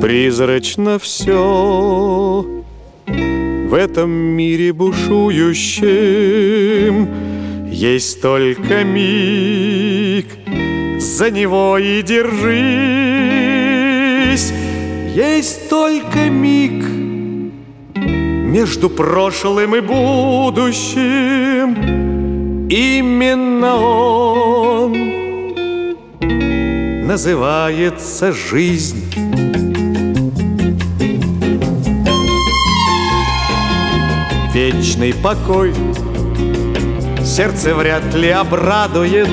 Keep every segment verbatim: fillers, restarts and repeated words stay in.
Призрачно все в этом мире бушующем. Есть только миг, за него и держись. Есть только миг между прошлым и будущим. Именно он называется жизнь. Вечный покой сердце вряд ли обрадует.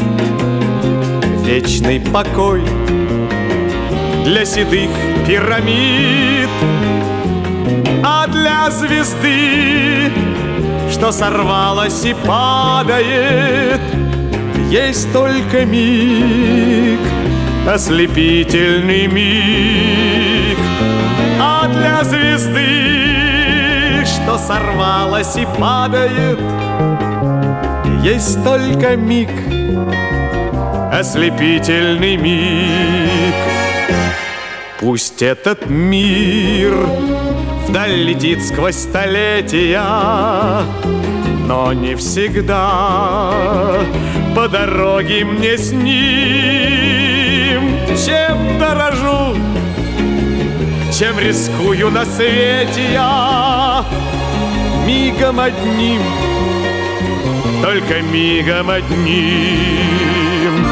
Вечный покой для седых пирамид, а для звезды, что сорвалась и падает, есть только миг, ослепительный миг. А для звезды, что сорвалась и падает, есть только миг, ослепительный миг. Пусть этот мир вдаль летит сквозь столетия, но не всегда по дороге мне с ним. Чем дорожу, чем рискую на свете я, мигом одним, только мигом одним.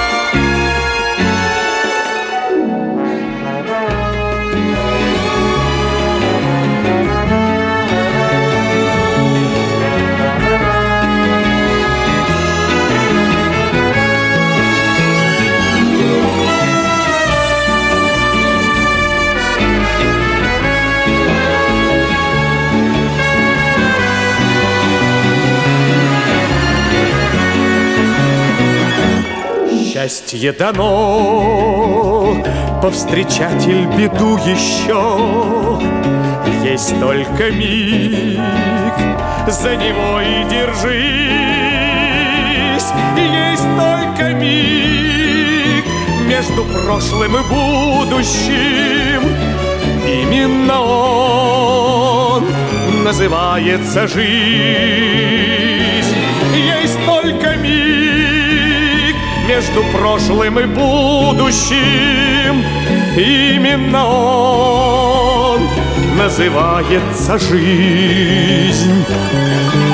Счастье дано повстречатель беду еще. Есть только миг, за него и держись. Есть только миг между прошлым и будущим. Именно он называется жизнь. Есть только миг между прошлым и будущим. Именно он называется жизнь.